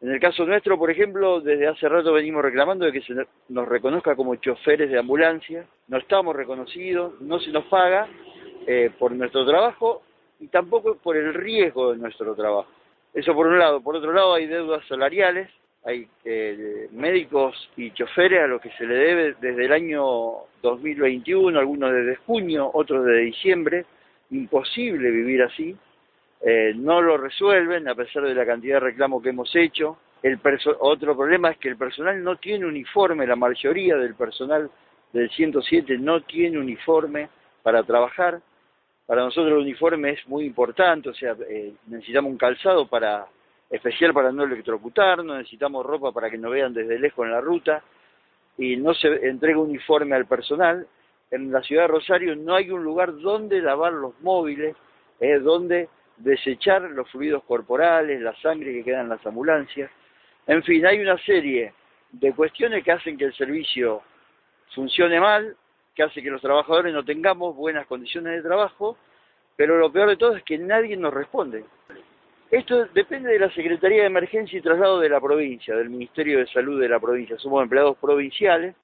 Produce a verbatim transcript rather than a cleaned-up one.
En el caso nuestro, por ejemplo, desde hace rato venimos reclamando de que se nos reconozca como choferes de ambulancia. No estamos reconocidos, no se nos paga eh, por nuestro trabajo y tampoco por el riesgo de nuestro trabajo. Eso por un lado. Por otro lado, hay deudas salariales, hay eh, médicos y choferes a los que se le debe desde el año dos mil veintiuno, algunos desde junio, otros desde diciembre. Imposible vivir así. Eh, no lo resuelven a pesar de la cantidad de reclamos que hemos hecho. El otro problema es que el personal no tiene uniforme, la mayoría del personal del ciento siete no tiene uniforme para trabajar. Para nosotros el uniforme es muy importante, o sea, eh, necesitamos un calzado para, especial para no electrocutarnos, necesitamos ropa para que nos vean desde lejos en la ruta, y no se entrega uniforme al personal. En la ciudad de Rosario no hay un lugar donde lavar los móviles, eh, donde desechar los fluidos corporales, la sangre que queda en las ambulancias. En fin, hay una serie de cuestiones que hacen que el servicio funcione mal, que hace que los trabajadores no tengamos buenas condiciones de trabajo, pero lo peor de todo es que nadie nos responde. Esto depende de la Secretaría de Emergencia y Traslado de la provincia, del Ministerio de Salud de la provincia. Somos empleados provinciales.